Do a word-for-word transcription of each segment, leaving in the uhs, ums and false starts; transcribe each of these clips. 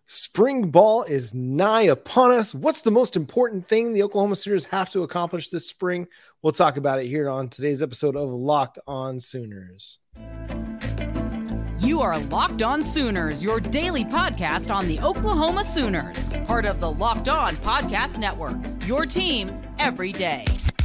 Spring ball is nigh upon us. What's the most important thing the Oklahoma Sooners have to accomplish this spring? We'll talk about it here on today's episode of Locked On Sooners. You are Locked On Sooners, your daily podcast on the Oklahoma Sooners, part of the Locked On Podcast Network, your team every day.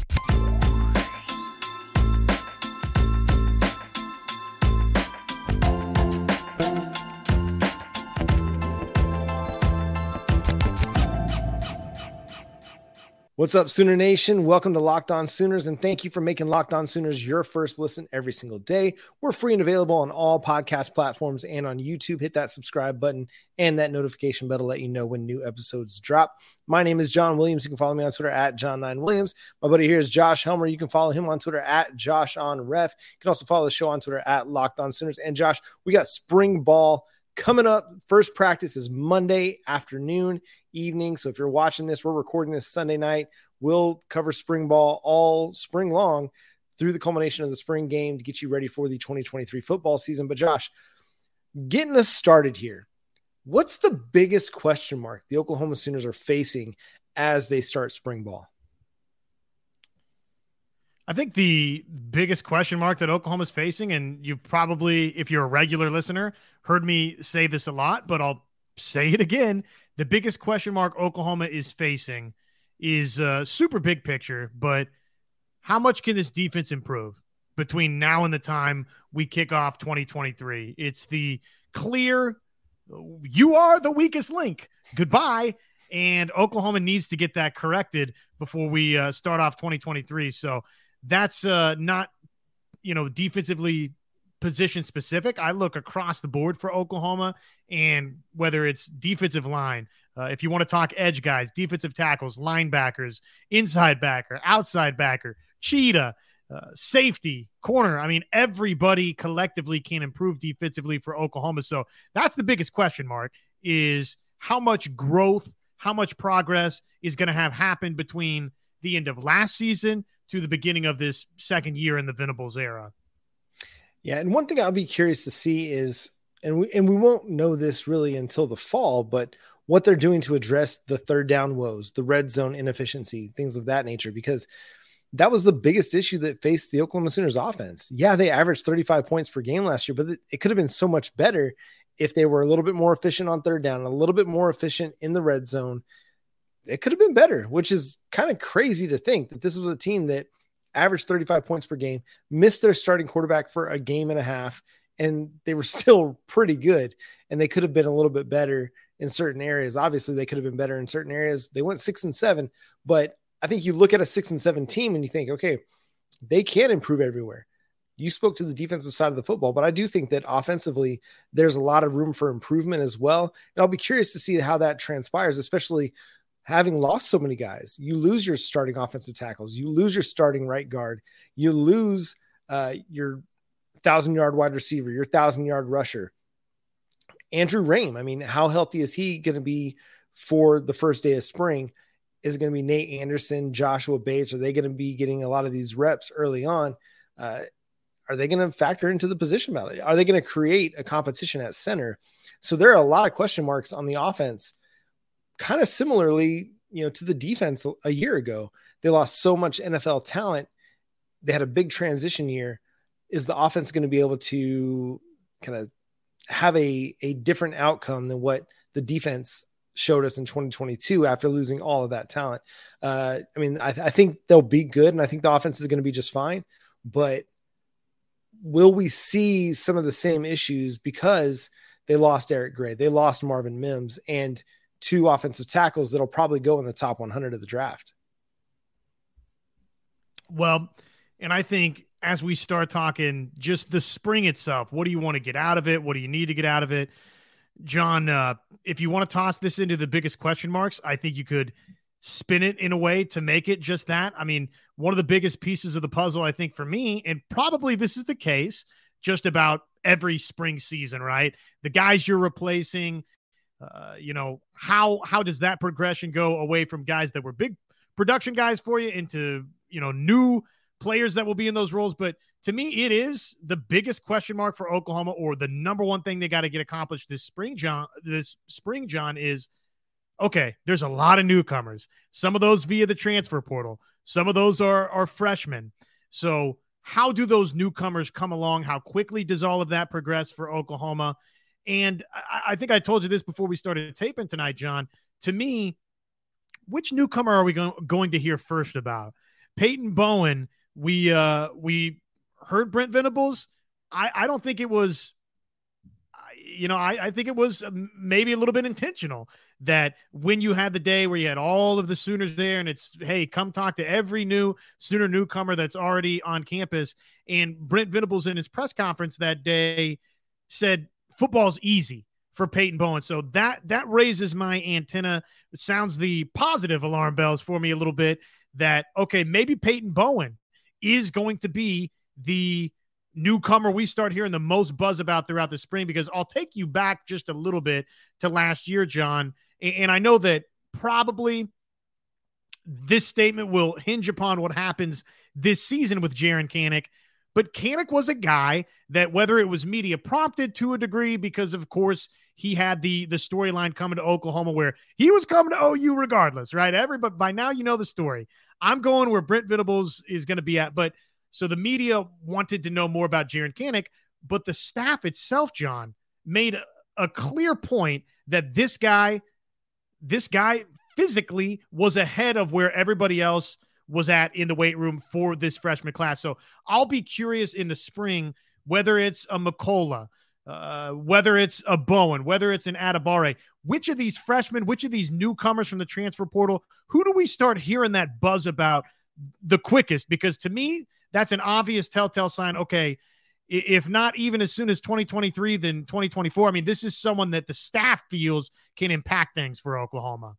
What's up, Sooner Nation? Welcome to Locked On Sooners, and thank you for making Locked On Sooners your first listen every single day. We're free and available on all podcast platforms and on YouTube. Hit that subscribe button and that notification bell to let you know when new episodes drop. My name is John Williams. You can follow me on Twitter at John nine Williams. My buddy here is Josh Helmer. You can follow him on Twitter at Josh on Ref. You can also follow the show on Twitter at Locked On Sooners. And Josh, we got spring ball coming up. First practice is Monday afternoon, evening. So if you're watching this, we're recording this Sunday night. We'll cover spring ball all spring long through the culmination of the spring game to get you ready for the twenty twenty-three football season. But Josh, getting us started here, what's the biggest question mark the Oklahoma Sooners are facing as they start spring ball? I think the biggest question mark that Oklahoma's facing, and you've probably, if you're a regular listener, heard me say this a lot, but I'll say it again. The biggest question mark Oklahoma is facing is a super big picture, but how much can this defense improve between now and the time we kick off twenty twenty-three? It's the clear, you are the weakest link. Goodbye. And Oklahoma needs to get that corrected before we uh, start off twenty twenty-three. So that's uh, not, you know, defensively position specific. I look across the board for Oklahoma, and whether it's defensive line, uh, if you want to talk edge guys, defensive tackles, linebackers, inside backer, outside backer, cheetah, uh, safety, corner. I mean, everybody collectively can improve defensively for Oklahoma. So that's the biggest question mark, is how much growth, how much progress is going to have happened between the end of last season to the beginning of this second year in the Venables era. Yeah, and one thing I'll be curious to see is, and we and we won't know this really until the fall, but what they're doing to address the third down woes, the red zone inefficiency, things of that nature, because that was the biggest issue that faced the Oklahoma Sooners offense. Yeah, they averaged thirty-five points per game last year, but it could have been so much better if they were a little bit more efficient on third down, a little bit more efficient in the red zone. It could have been better, which is kind of crazy to think that this was a team that averaged thirty-five points per game, missed their starting quarterback for a game and a half, and they were still pretty good. And they could have been a little bit better in certain areas. Obviously, they could have been better in certain areas. They went six and seven, but I think you look at a six and seven team and you think, okay, they can improve everywhere. You spoke to the defensive side of the football, but I do think that offensively, there's a lot of room for improvement as well. And I'll be curious to see how that transpires, especially having lost so many guys. You lose your starting offensive tackles. You lose your starting right guard. You lose uh, your thousand-yard wide receiver, your thousand-yard rusher. Andrew Raym, I mean, how healthy is he going to be for the first day of spring? Is it going to be Nate Anderson, Joshua Bates? Are they going to be getting a lot of these reps early on? Uh, are they going to factor into the position battle? Are they going to create a competition at center? So there are a lot of question marks on the offense. Kind of similarly, you know, to the defense a year ago, they lost so much N F L talent. They had a big transition year. Is the offense going to be able to kind of have a, a different outcome than what the defense showed us in twenty twenty-two after losing all of that talent? Uh, I mean, I, th- I think they'll be good, and I think the offense is going to be just fine. But will we see some of the same issues because they lost Eric Gray, they lost Marvin Mims, and two offensive tackles that'll probably go in the top one hundred of the draft? Well, and I think as we start talking just the spring itself, what do you want to get out of it? What do you need to get out of it? John, uh, if you want to toss this into the biggest question marks, I think you could spin it in a way to make it just that. I mean, one of the biggest pieces of the puzzle, I think, for me, and probably this is the case just about every spring season, right? The guys you're replacing, Uh, you know, how how does that progression go away from guys that were big production guys for you into, you know, new players that will be in those roles. But to me, it is the biggest question mark for Oklahoma, or the number one thing they got to get accomplished this spring, John, this spring, John, is, okay, there's a lot of newcomers. Some of those via the transfer portal. Some of those are, are freshmen. So how do those newcomers come along? How quickly does all of that progress for Oklahoma? And I, I think I told you this before we started taping tonight, John. To me, which newcomer are we go- going to hear first about? Peyton Bowen, we uh, we heard Brent Venables. I, I don't think it was, you know, I, I think it was maybe a little bit intentional that when you had the day where you had all of the Sooners there and it's, hey, come talk to every new Sooner newcomer that's already on campus. And Brent Venables in his press conference that day said football's easy for Peyton Bowen. So that that raises my antenna. It sounds the positive alarm bells for me a little bit that, okay, maybe Peyton Bowen is going to be the newcomer we start hearing the most buzz about throughout the spring, because I'll take you back just a little bit to last year, John. And I know that probably this statement will hinge upon what happens this season with Jaren Kanak, but Kanak was a guy that, whether it was media prompted to a degree, because of course he had the, the storyline coming to Oklahoma where he was coming to O U regardless, right? Everybody, by now you know the story. I'm going where Brent Venables is going to be at. But so the media wanted to know more about Jaren Kanak, but the staff itself, John, made a, a clear point that this guy, this guy physically was ahead of where everybody else was at in the weight room for this freshman class. So I'll be curious in the spring, whether it's a McCullough, uh, whether it's a Bowen, whether it's an Adibare, which of these freshmen, which of these newcomers from the transfer portal, who do we start hearing that buzz about the quickest? Because to me, that's an obvious telltale sign. Okay, if not even as soon as twenty twenty-three, then twenty twenty-four. I mean, this is someone that the staff feels can impact things for Oklahoma.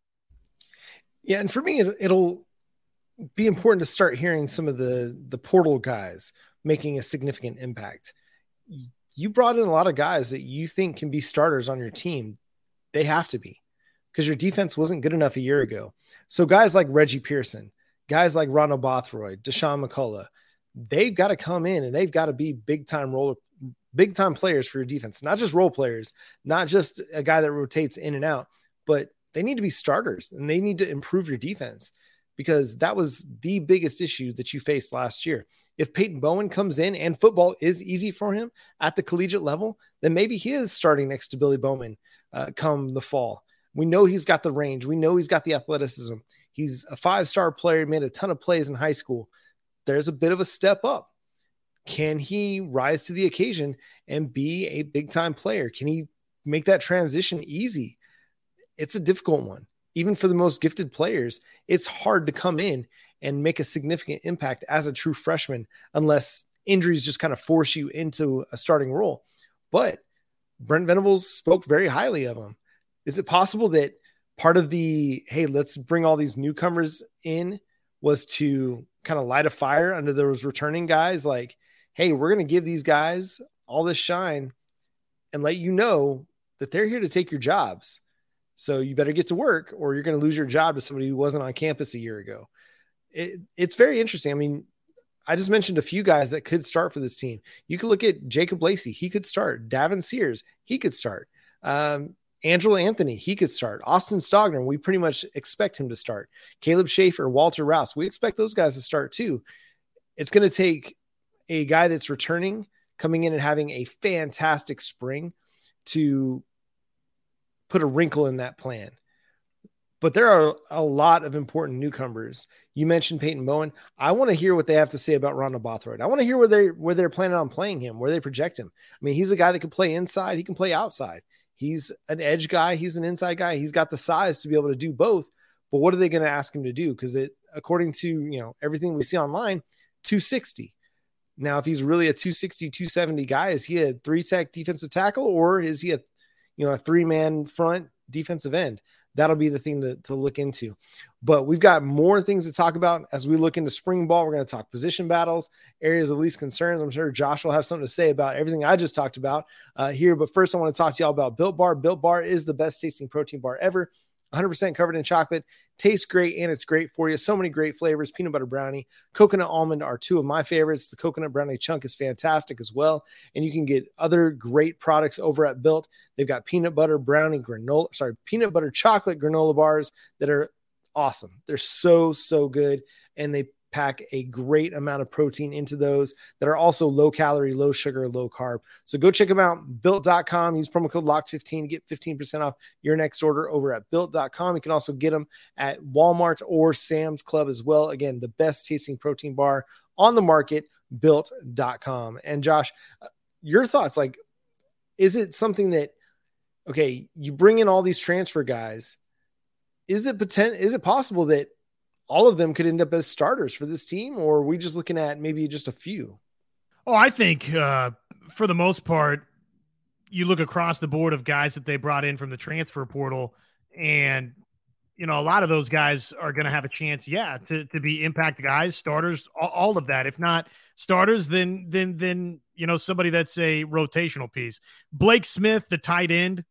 Yeah, and for me, it, it'll be important to start hearing some of the the portal guys making a significant impact. You brought in a lot of guys that you think can be starters on your team. They have to be, because your defense wasn't good enough a year ago. So guys like Reggie Pearson, guys like Ronald Bothroyd, Deshaun McCullough, they've got to come in and they've got to be big time role, big time players for your defense, not just role players, not just a guy that rotates in and out, but they need to be starters and they need to improve your defense, because that was the biggest issue that you faced last year. If Peyton Bowen comes in and football is easy for him at the collegiate level, then maybe he is starting next to Billy Bowman uh, come the fall. We know he's got the range. We know he's got the athleticism. He's a five-star player, made a ton of plays in high school. There's a bit of a step up. Can he rise to the occasion and be a big-time player? Can he make that transition easy? It's a difficult one. Even for the most gifted players, it's hard to come in and make a significant impact as a true freshman unless injuries just kind of force you into a starting role. But Brent Venables spoke very highly of him. Is it possible that part of the, hey, let's bring all these newcomers in was to kind of light a fire under those returning guys? Like, hey, we're going to give these guys all this shine and let you know that they're here to take your jobs. So you better get to work or you're going to lose your job to somebody who wasn't on campus a year ago. It, it's very interesting. I mean, I just mentioned a few guys that could start for this team. You could look at Jacob Lacey. He could start. Davin Sears. He could start. Um, Angelo Anthony. He could start. Austin Stogner. We pretty much expect him to start. Caleb Schaefer, Walter Rouse. We expect those guys to start too. It's going to take a guy that's returning, coming in and having a fantastic spring to put a wrinkle in that plan. But there are a lot of important newcomers. You mentioned Peyton Bowen. I want to hear what they have to say about Ronald Bothroyd. I want to hear where they where they're planning on playing him, where they project him. I mean, he's a guy that can play inside. He can play outside. He's an edge guy. He's an inside guy. He's got the size to be able to do both. But what are they going to ask him to do? Because it, according to you know everything we see online, two sixty. Now, if he's really a two sixty, two seventy guy, is he a three-tech defensive tackle, or is he a you know a three-man front defensive end? That'll be the thing to, to look into. But we've got more things to talk about as we look into spring ball. We're going to talk position battles, areas of least concerns. I'm sure Josh will have something to say about everything I just talked about uh, here. But first, I want to talk to y'all about Built Bar. Built Bar is the best tasting protein bar ever. one hundred percent covered in chocolate. Tastes great, and it's great for you. So many great flavors. Peanut butter brownie, coconut almond are two of my favorites. The coconut brownie chunk is fantastic as well. And you can get other great products over at Built. They've got peanut butter brownie granola, sorry, peanut butter chocolate granola bars that are awesome. They're so, so good. And they pack a great amount of protein into those that are also low calorie, low sugar, low carb. So go check them out, built dot com. Use promo code locked fifteen to get fifteen percent off your next order over at built dot com. You can also get them at Walmart or Sam's Club as well. Again, the best tasting protein bar on the market, built dot com. And Josh, your thoughts, like, is it something that, okay, you bring in all these transfer guys, is it potent, is it possible that all of them could end up as starters for this team, or are we just looking at maybe just a few? Oh, I think uh, for the most part, you look across the board of guys that they brought in from the transfer portal, and, you know, a lot of those guys are going to have a chance, yeah, to, to be impact guys, starters, all, all of that. If not starters, then, then, then, you know, somebody that's a rotational piece. Blake Smith, the tight end,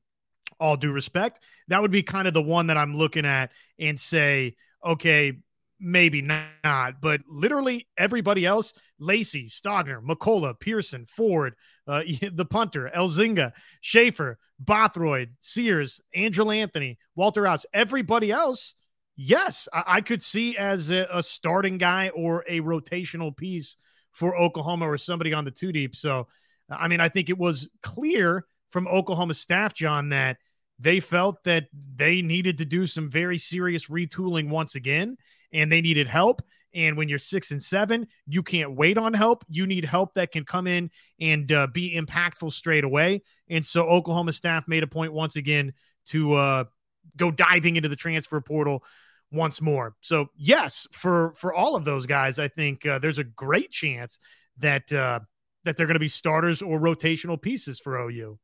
all due respect, that would be kind of the one that I'm looking at and say, okay, maybe not, but literally everybody else, Lacey, Stogner, McCullough, Pearson, Ford, uh, the punter, Elzinga, Schaefer, Bothroyd, Sears, Andrew Anthony, Walter Rouse, everybody else, yes, I, I could see as a, a starting guy or a rotational piece for Oklahoma or somebody on the two deep. So, I mean, I think it was clear from Oklahoma staff, John, that they felt that they needed to do some very serious retooling once again, and they needed help. And when you're six and seven, you can't wait on help. You need help that can come in and uh, be impactful straight away. And so Oklahoma staff made a point once again to uh, go diving into the transfer portal once more. So yes, for, for all of those guys, I think uh, there's a great chance that, uh, that they're going to be starters or rotational pieces for O U.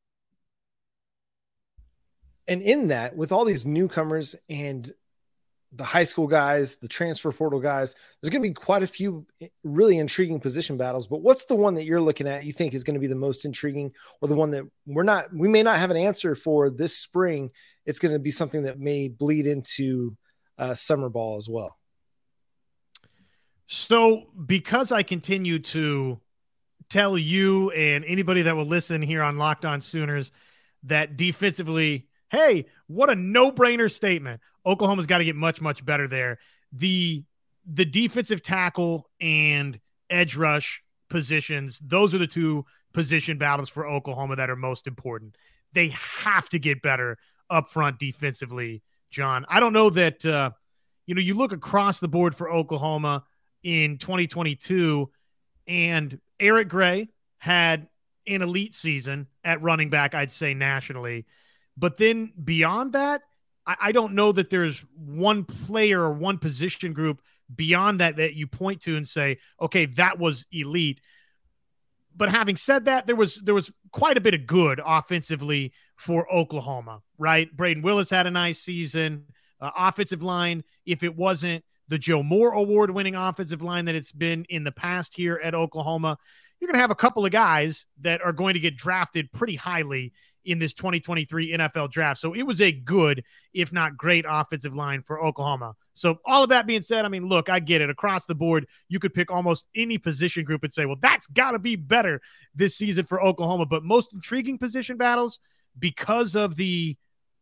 And in that, with all these newcomers and the high school guys, the transfer portal guys, there's going to be quite a few really intriguing position battles. But what's the one that you're looking at you think is going to be the most intriguing, or the one that we're not, we may not have an answer for this spring? It's going to be something that may bleed into uh, summer ball as well. So because I continue to tell you and anybody that will listen here on Locked On Sooners that defensively, hey, what a no-brainer statement. Oklahoma's got to get much, much better there. The the defensive tackle and edge rush positions, those are the two position battles for Oklahoma that are most important. They have to get better up front defensively, John. I don't know that, uh, you know, you look across the board for Oklahoma in twenty twenty-two, and Eric Gray had an elite season at running back, I'd say nationally. But then beyond that, I, I don't know that there's one player or one position group beyond that that you point to and say, okay, that was elite. But having said that, there was there was quite a bit of good offensively for Oklahoma, right? Braden Willis had a nice season. Uh, offensive line, if it wasn't the Joe Moore award-winning offensive line that it's been in the past here at Oklahoma, you're going to have a couple of guys that are going to get drafted pretty highly in this twenty twenty-three N F L draft. So it was a good, if not great, offensive line for Oklahoma. So all of that being said, I mean, look, I get it. Across the board, you could pick almost any position group and say, well, that's got to be better this season for Oklahoma. But most intriguing position battles, because of the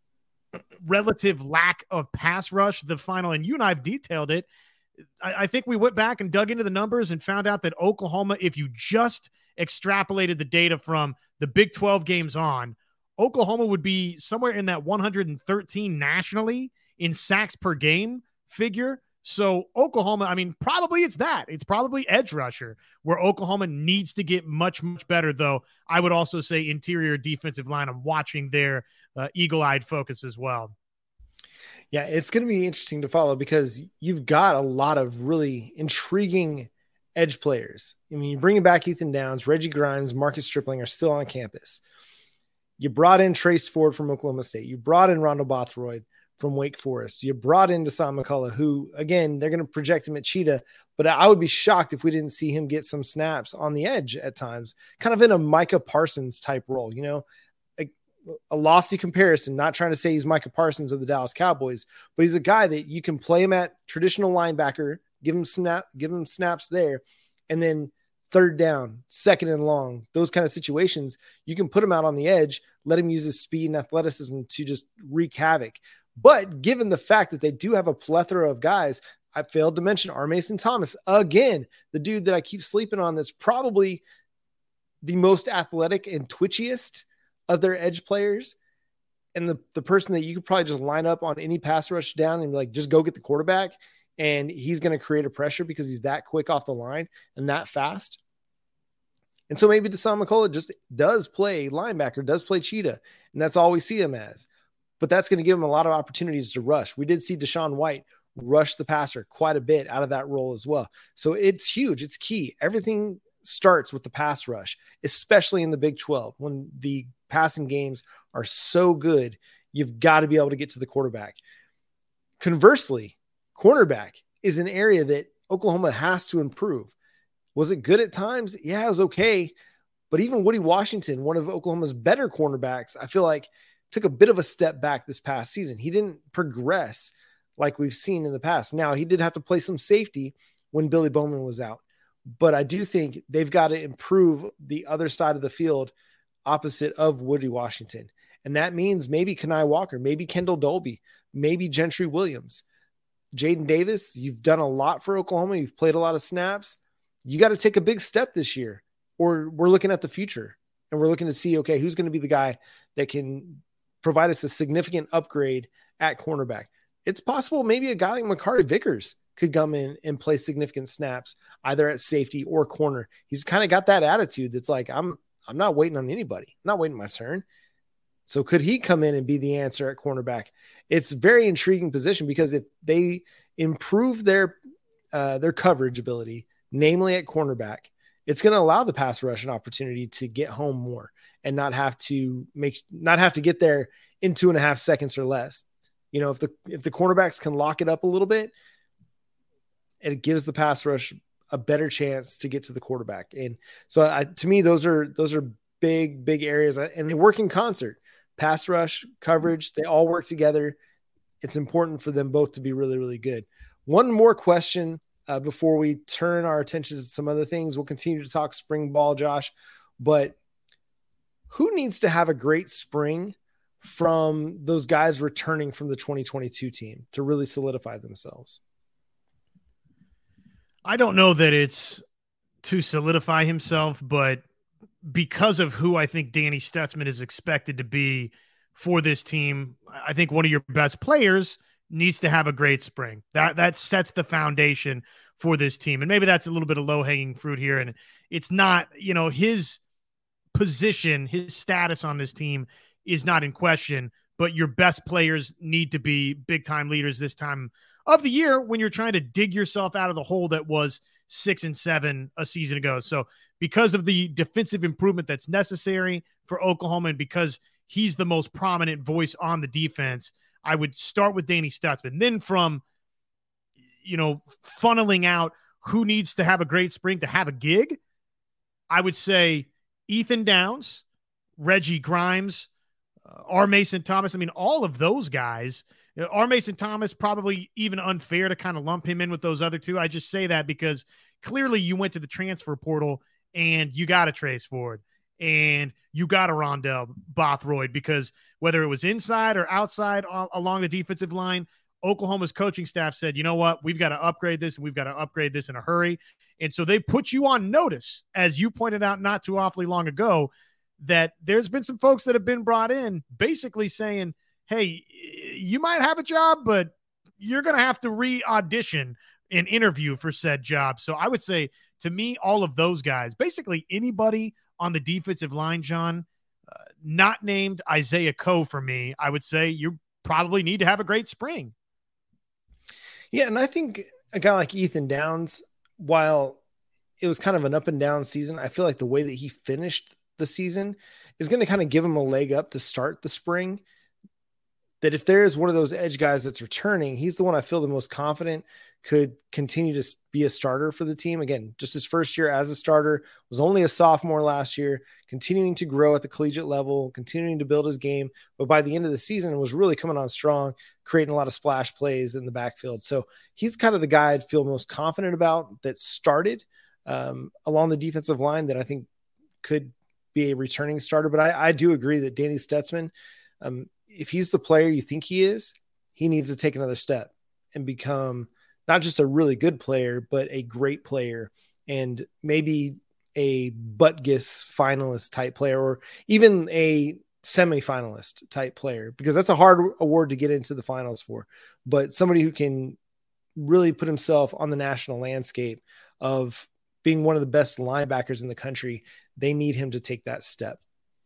relative lack of pass rush, the final, and you and I have detailed it, I, I think we went back and dug into the numbers and found out that Oklahoma, if you just extrapolated the data from the Big twelve games on, Oklahoma would be somewhere in that one hundred thirteen nationally in sacks per game figure. So Oklahoma, I mean, probably it's that. It's probably edge rusher, where Oklahoma needs to get much, much better, though. I would also say interior defensive line. I'm watching their uh, eagle-eyed focus as well. Yeah, it's going to be interesting to follow because you've got a lot of really intriguing edge players. I mean, you're bringing back Ethan Downs, Reggie Grimes, Marcus Stripling are still on campus. You brought in Trace Ford from Oklahoma State. You brought in Rondo Bothroyd from Wake Forest. You brought in Deshaun McCullough, who, again, they're going to project him at Cheetah, but I would be shocked if we didn't see him get some snaps on the edge at times, kind of in a Micah Parsons type role. You know, like a lofty comparison, not trying to say he's Micah Parsons of the Dallas Cowboys, but he's a guy that you can play him at traditional linebacker, give him snap, give him snaps there. And then third down, second and long, those kind of situations, you can put him out on the edge, let him use his speed and athleticism to just wreak havoc. But given the fact that they do have a plethora of guys, I failed to mention R. Mason Thomas again, the dude that I keep sleeping on. That's probably the most athletic and twitchiest of their edge players. And the, the person that you could probably just line up on any pass rush down and like, just go get the quarterback. And he's going to create a pressure because he's that quick off the line and that fast. And so maybe Dasan McCullough just does play linebacker, does play cheetah. And that's all we see him as. But that's going to give him a lot of opportunities to rush. We did see Deshaun White rush the passer quite a bit out of that role as well. So it's huge. It's key. Everything starts with the pass rush, especially in the Big twelve. When the passing games are so good, you've got to be able to get to the quarterback. Conversely, cornerback is an area that Oklahoma has to improve. Was it good at times? Yeah, it was okay. But even Woody Washington, one of Oklahoma's better cornerbacks, I feel like took a bit of a step back this past season. He didn't progress like we've seen in the past. Now, he did have to play some safety when Billy Bowman was out. But I do think they've got to improve the other side of the field opposite of Woody Washington. And that means maybe Kenai Walker, maybe Kendall Dolby, maybe Gentry Williams. Jaden Davis, you've done a lot for Oklahoma. You've played a lot of snaps. You got to take a big step this year, or we're looking at the future and we're looking to see, okay, who's going to be the guy that can provide us a significant upgrade at cornerback. It's possible maybe a guy like Makari Vickers could come in and play significant snaps either at safety or corner. He's kind of got that attitude that's like, I'm, I'm not waiting on anybody. I'm not waiting my turn. So could he come in and be the answer at cornerback? It's a very intriguing position because if they improve their, uh, their coverage ability, namely at cornerback, it's going to allow the pass rush an opportunity to get home more and not have to make, not have to get there in two and a half seconds or less. You know, if the, if the cornerbacks can lock it up a little bit, it gives the pass rush a better chance to get to the quarterback. And so I, to me, those are, those are big, big areas, and they work in concert. Pass rush, coverage, they all work together. It's important for them both to be really, really good. One more question uh, before we turn our attention to some other things. We'll continue to talk spring ball, Josh, but who needs to have a great spring from those guys returning from the twenty twenty-two team to really solidify themselves? I don't know that it's to solidify himself, but because of who I think Danny Stutzman is expected to be for this team, I think one of your best players needs to have a great spring. That that sets the foundation for this team. And maybe that's a little bit of low-hanging fruit here. And it's not, you know, his position, his status on this team is not in question, but your best players need to be big-time leaders this time of the year when you're trying to dig yourself out of the hole that was six and seven a season ago. So because of the defensive improvement that's necessary for Oklahoma and because he's the most prominent voice on the defense, I would start with Danny Stutzman. Then from, you know, funneling out who needs to have a great spring to have a gig, I would say Ethan Downs, Reggie Grimes, uh, R. Mason Thomas. I mean, all of those guys. You know, R. Mason Thomas, probably even unfair to kind of lump him in with those other two. I just say that because clearly you went to the transfer portal and you got a Trace Ford and you got a Rondell Bothroyd, because whether it was inside or outside uh, along the defensive line, Oklahoma's coaching staff said, you know what, we've got to upgrade this and we've got to upgrade this in a hurry. And so they put you on notice, as you pointed out not too awfully long ago, that there's been some folks that have been brought in basically saying, hey, you might have a job, but you're going to have to re-audition and interview for said job. So I would say, to me, all of those guys, basically anybody on the defensive line, John, uh, not named Isaiah Coe for me, I would say you probably need to have a great spring. Yeah, and I think a guy like Ethan Downs, while it was kind of an up and down season, I feel like the way that he finished the season is going to kind of give him a leg up to start the spring. that if there is one of those edge guys that's returning, he's the one I feel the most confident could continue to be a starter for the team. Again, just his first year as a starter, was only a sophomore last year, continuing to grow at the collegiate level, continuing to build his game. But by the end of the season, was really coming on strong, creating a lot of splash plays in the backfield. So he's kind of the guy I'd feel most confident about that started um, along the defensive line that I think could be a returning starter. But I, I do agree that Danny Stutsman, um, if he's the player you think he is, he needs to take another step and become not just a really good player, but a great player, and maybe a Butkus finalist type player, or even a semifinalist type player, because that's a hard award to get into the finals for, but somebody who can really put himself on the national landscape of being one of the best linebackers in the country. They need him to take that step.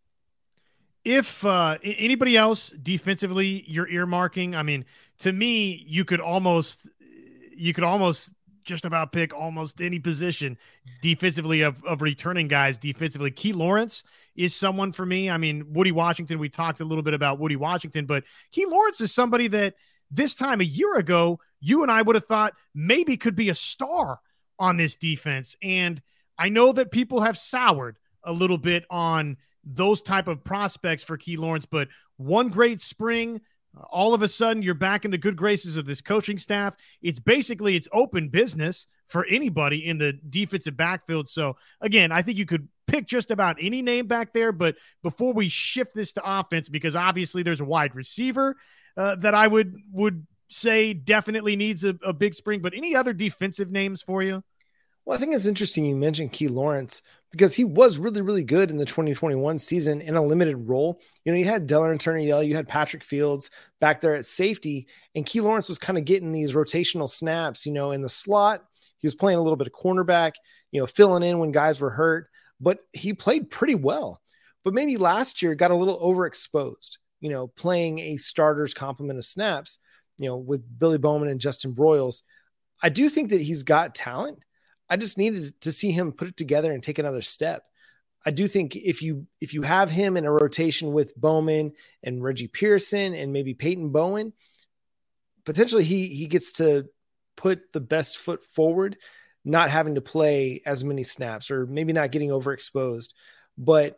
If uh, anybody else defensively you're earmarking, I mean, to me, you could almost, you could almost just about pick almost any position defensively of, of returning guys defensively. Key Lawrence is someone for me. I mean, Woody Washington, we talked a little bit about Woody Washington, but Key Lawrence is somebody that this time a year ago, you and I would have thought maybe could be a star on this defense. And I know that people have soured a little bit on those type of prospects for Key Lawrence, but one great spring, all of a sudden you're back in the good graces of this coaching staff. It's basically, it's open business for anybody in the defensive backfield. So again, I think you could pick just about any name back there, but before we shift this to offense, because obviously there's a wide receiver uh, that I would, would say definitely needs a, a big spring, but any other defensive names for you? Well, I think it's interesting you mentioned Key Lawrence, because he was really, really good in the twenty twenty-one season in a limited role. You know, you had Delaware Turner-Yell, you had Patrick Fields back there at safety, and Key Lawrence was kind of getting these rotational snaps, you know, in the slot. He was playing a little bit of cornerback, you know, filling in when guys were hurt, but he played pretty well. But maybe last year got a little overexposed, you know, playing a starter's complement of snaps, you know, with Billy Bowman and Justin Broyles. I do think that he's got talent. I just needed to see him put it together and take another step. I do think if you if you have him in a rotation with Bowman and Reggie Pearson and maybe Peyton Bowen, potentially he he gets to put the best foot forward, not having to play as many snaps or maybe not getting overexposed. But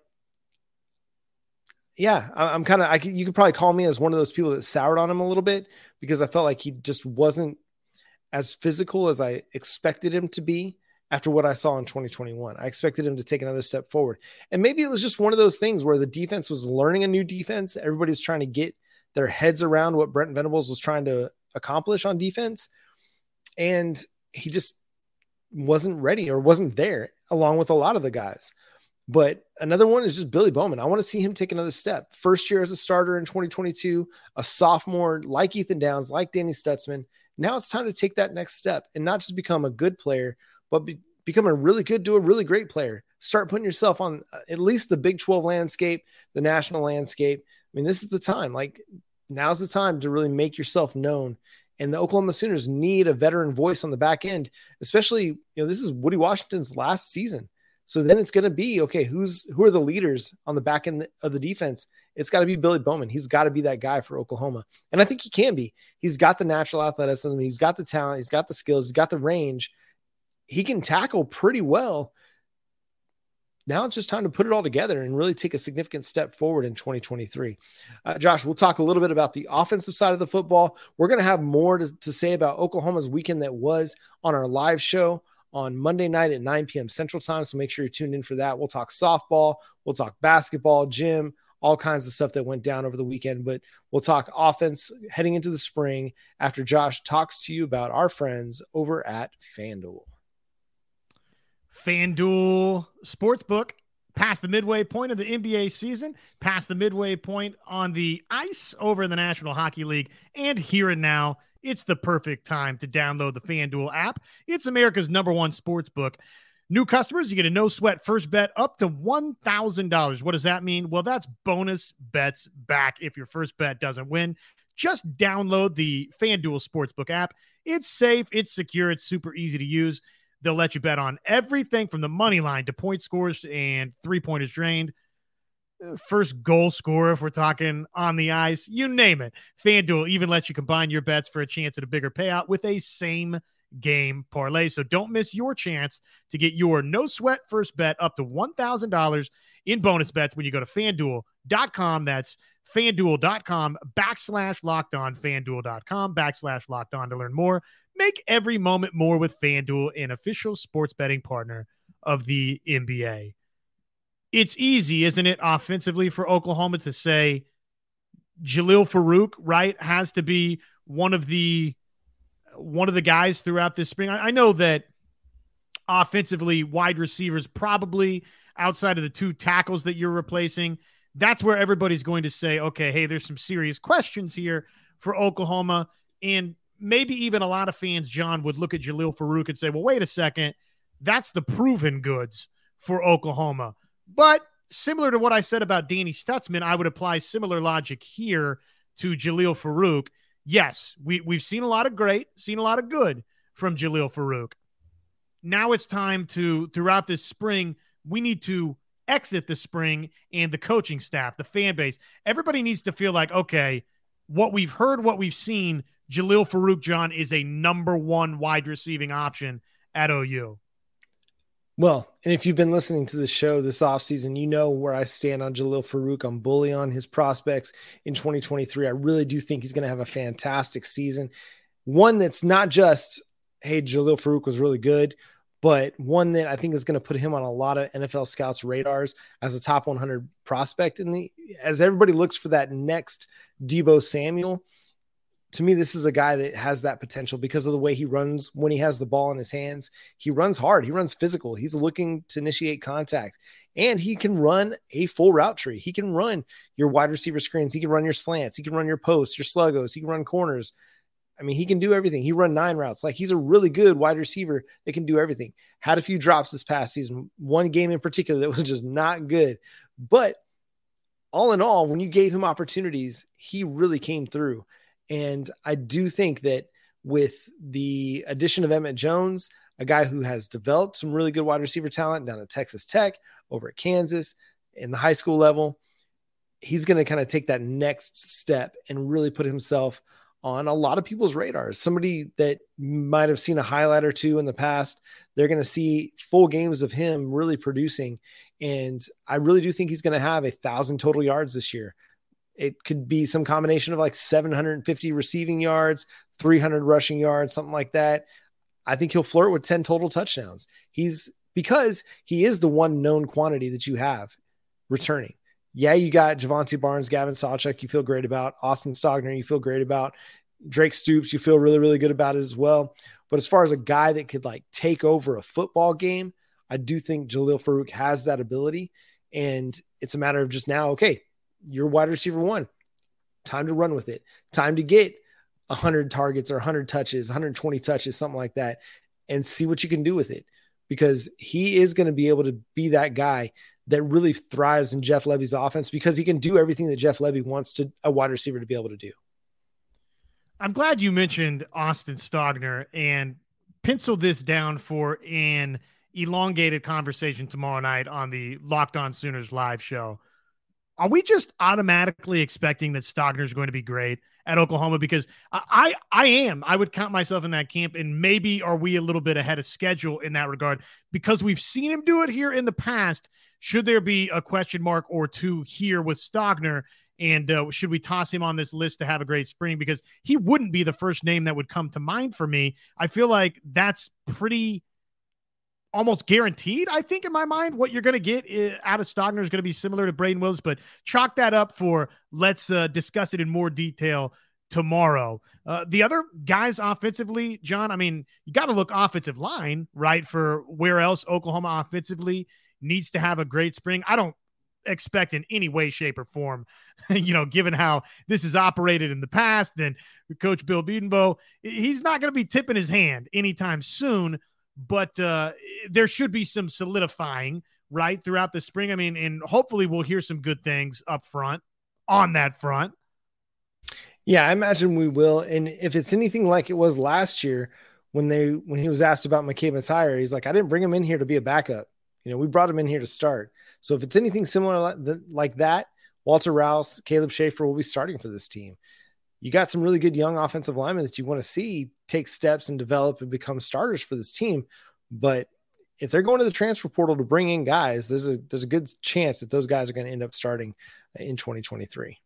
yeah, I, I'm kind of I you could probably call me as one of those people that soured on him a little bit, because I felt like he just wasn't as physical as I expected him to be after what I saw in twenty twenty-one. I expected him to take another step forward. And maybe it was just one of those things where the defense was learning a new defense. Everybody's trying to get their heads around what Brent Venables was trying to accomplish on defense. And he just wasn't ready or wasn't there, along with a lot of the guys. But another one is just Billy Bowman. I want to see him take another step. First year as a starter in twenty twenty-two, a sophomore like Ethan Downs, like Danny Stutsman. Now it's time to take that next step and not just become a good player, but be, become a really good to a really great player. Start putting yourself on at least the Big twelve landscape, the national landscape. I mean, this is the time. Like, now's the time to really make yourself known. And the Oklahoma Sooners need a veteran voice on the back end, especially, you know, this is Woody Washington's last season. So then it's going to be, okay, who's who are the leaders on the back end of the defense? It's got to be Billy Bowman. He's got to be that guy for Oklahoma. And I think he can be. He's got the natural athleticism. He's got the talent. He's got the skills. He's got the range. He can tackle pretty well. Now it's just time to put it all together and really take a significant step forward in twenty twenty-three. Uh, Josh, we'll talk a little bit about the offensive side of the football. We're going to have more to, to say about Oklahoma's weekend that was on our live show on Monday night at nine p.m. Central Time. So make sure you're tuned in for that. We'll talk softball. We'll talk basketball, gym, all kinds of stuff that went down over the weekend. But we'll talk offense heading into the spring after Josh talks to you about our friends over at FanDuel. FanDuel Sportsbook, past the midway point of the N B A season, past the midway point on the ice over in the National Hockey League, and here and now, it's the perfect time to download the FanDuel app. It's America's number one sportsbook. New customers, you get a no-sweat first bet up to one thousand dollars. What does that mean? Well, that's bonus bets back if your first bet doesn't win. Just download the FanDuel Sportsbook app. It's safe, it's secure, it's super easy to use. They'll let you bet on everything from the money line to point scores and three-pointers drained. first goal scorer, if we're talking on the ice, you name it. FanDuel even lets you combine your bets for a chance at a bigger payout with a same game parlay. So don't miss your chance to get your no sweat first bet up to one thousand dollars in bonus bets when you go to FanDuel dot com. That's FanDuel dot com backslash locked on, FanDuel dot com backslash locked on to learn more. Make every moment more with FanDuel, an official sports betting partner of the N B A. It's easy, isn't it, offensively for Oklahoma to say Jalil Farouk, right, has to be one of the one of the guys throughout this spring. I, I know that offensively, wide receivers probably outside of the two tackles that you're replacing, that's where everybody's going to say, okay, hey, there's some serious questions here for Oklahoma. And maybe even a lot of fans, John, would look at Jalil Farouk and say, well, wait a second, that's the proven goods for Oklahoma. But similar to what I said about Danny Stutzman, I would apply similar logic here to Jalil Farouk. Yes, we, we've seen a lot of great, seen a lot of good from Jalil Farouk. Now it's time to, throughout this spring, we need to exit the spring and the coaching staff, the fan base. Everybody needs to feel like, okay, what we've heard, what we've seen, Jalil Farouk, John, is a number one wide receiving option at O U. Well, and if you've been listening to the show this offseason, you know where I stand on Jalil Farouk. I'm bully on his prospects in twenty twenty-three. I really do think he's going to have a fantastic season. One that's not just, hey, Jalil Farouk was really good, but one that I think is going to put him on a lot of N F L scouts' radars as a top one hundred prospect. And the, as everybody looks for that next Deebo Samuel, to me, this is a guy that has that potential because of the way he runs when he has the ball in his hands. He runs hard. He runs physical. He's looking to initiate contact, and he can run a full route tree. He can run your wide receiver screens. He can run your slants. He can run your posts, your sluggos. He can run corners. I mean, he can do everything. He run nine routes. Like, he's a really good wide receiver that can do everything. Had a few drops this past season. One game in particular that was just not good. But all in all, when you gave him opportunities, he really came through. And I do think that with the addition of Emmett Jones, a guy who has developed some really good wide receiver talent down at Texas Tech, over at Kansas, in the high school level, he's going to kind of take that next step and really put himself on a lot of people's radars. Somebody that might have seen a highlight or two in the past, they're going to see full games of him really producing. And I really do think he's going to have a thousand total yards this year. It could be some combination of like seven hundred fifty receiving yards, three hundred rushing yards, something like that. I think he'll flirt with ten total touchdowns. He's because he is the one known quantity that you have returning. Yeah, you got Javonte Barnes, Gavin Sawchuk, you feel great about. Austin Stogner, you feel great about. Drake Stoops, you feel really, really good about it as well. But as far as a guy that could like take over a football game, I do think Jalil Farouk has that ability. And it's a matter of just now, okay, you're wide receiver one. Time to run with it. Time to get one hundred targets or one hundred touches, one hundred twenty touches, something like that, and see what you can do with it. Because he is going to be able to be that guy that really thrives in Jeff Lebby's offense because he can do everything that Jeff Lebby wants to a wide receiver to be able to do. I'm glad you mentioned Austin Stogner, and pencil this down for an elongated conversation tomorrow night on the Locked On Sooners live show. Are we just automatically expecting that Stogner is going to be great at Oklahoma? Because I, I am. I would count myself in that camp, and maybe are we a little bit ahead of schedule in that regard because we've seen him do it here in the past. Should there be a question mark or two here with Stogner, and uh, should we toss him on this list to have a great spring? Because he wouldn't be the first name that would come to mind for me. I feel like that's pretty almost guaranteed, I think, in my mind. What you're going to get out of Stogner is going to be similar to Braden Willis, but chalk that up for let's uh, discuss it in more detail tomorrow. Uh, the other guys offensively, John, I mean, you got to look offensive line, right, for where else Oklahoma offensively needs to have a great spring. I don't expect in any way, shape, or form, you know, given how this is operated in the past, and Coach Bill Bedenbaugh, he's not going to be tipping his hand anytime soon. But uh, there should be some solidifying, right, throughout the spring. I mean, and hopefully we'll hear some good things up front on that front. Yeah, I imagine we will. And if it's anything like it was last year when they when he was asked about McKay Mettauer, he's like, I didn't bring him in here to be a backup. You know, we brought him in here to start. So if it's anything similar like that, Walter Rouse, Caleb Schaefer will be starting for this team. You got some really good young offensive linemen that you want to see take steps and develop and become starters for this team. But if they're going to the transfer portal to bring in guys, there's a there's a good chance that those guys are going to end up starting in twenty twenty-three.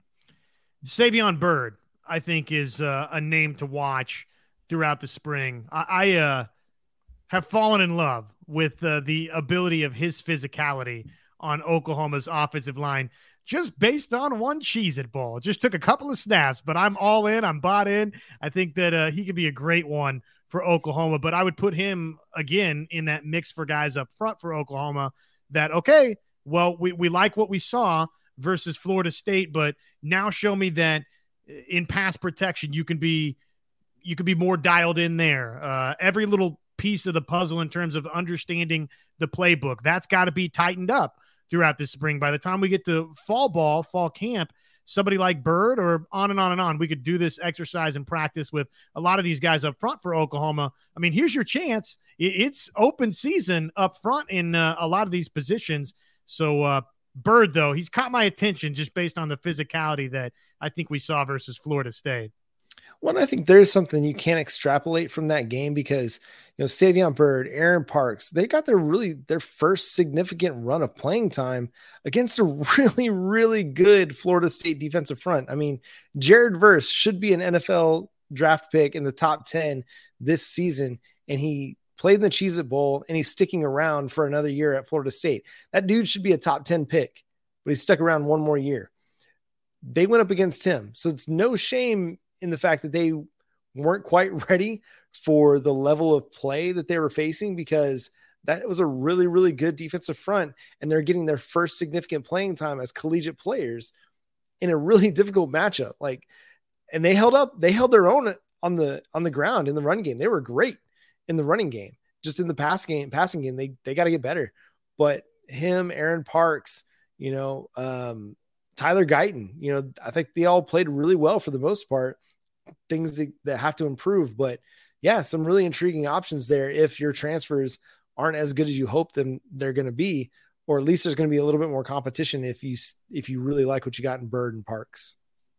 Savion Byrd, I think, is uh, a name to watch throughout the spring. I, I uh, have fallen in love with uh, the ability of his physicality on Oklahoma's offensive line, just based on one Cheez-It Bowl. It just took a couple of snaps, but I'm all in. I'm bought in. I think that uh, he could be a great one for Oklahoma, but I would put him again in that mix for guys up front for Oklahoma that, okay, well, we, we like what we saw versus Florida State, but now show me that in pass protection, you can be, you can be more dialed in there. Uh, every little piece of the puzzle in terms of understanding the playbook, that's got to be tightened up throughout this spring. By the time we get to fall ball, fall camp, somebody like Byrd, or on and on and on, we could do this exercise and practice with a lot of these guys up front for Oklahoma. I mean, here's your chance. It's open season up front in uh, a lot of these positions. So uh, Byrd, though, he's caught my attention just based on the physicality that I think we saw versus Florida State. Well, I think there's something you can't extrapolate from that game because, you know, Savion Byrd, Aaron Parks, they got their really their first significant run of playing time against a really, really good Florida State defensive front. I mean, Jared Verse should be an N F L draft pick in the top ten this season, and he played in the Cheez-It Bowl, and he's sticking around for another year at Florida State. That dude should be a top ten pick, but he stuck around one more year. They went up against him, so it's no shame in the fact that they weren't quite ready for the level of play that they were facing, because that was a really, really good defensive front, and they're getting their first significant playing time as collegiate players in a really difficult matchup. Like, and they held up, they held their own on the, on the ground in the run game. They were great in the running game, just in the pass game, passing game. They, they got to get better, but him, Aaron Parks, you know, um, Tyler Guyton, you know, I think they all played really well for the most part. Things that, that have to improve, but yeah, some really intriguing options there if your transfers aren't as good as you hope them they're going to be, or at least there's going to be a little bit more competition if you if you really like what you got in Byrd and Parks.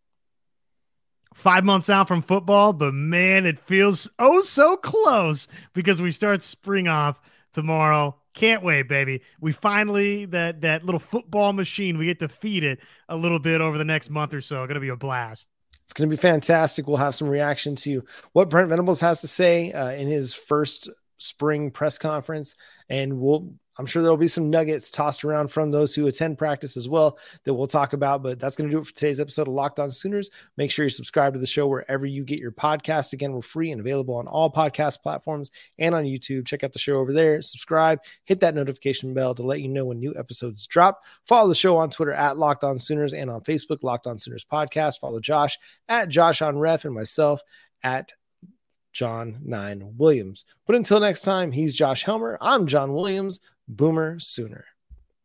Five months out from football, but man, it feels oh so close because we start spring off tomorrow. Can't wait, baby. We finally, that that little football machine, we get to feed it a little bit over the next month or so. Going to be a blast. It's going to be fantastic. We'll have some reaction to what Brent Venables has to say uh, in his first spring press conference. And we'll, I'm sure there'll be some nuggets tossed around from those who attend practice as well that we'll talk about, but that's going to do it for today's episode of Locked On Sooners. Make sure you subscribe to the show wherever you get your podcasts. Again, we're free and available on all podcast platforms and on YouTube. Check out the show over there, subscribe, hit that notification bell to let you know when new episodes drop. Follow the show on Twitter at Locked On Sooners and on Facebook, Locked On Sooners Podcast. Follow Josh at Josh on Ref and myself at John nine Williams. But until next time, he's Josh Helmer. I'm John Williams. Boomer Sooner.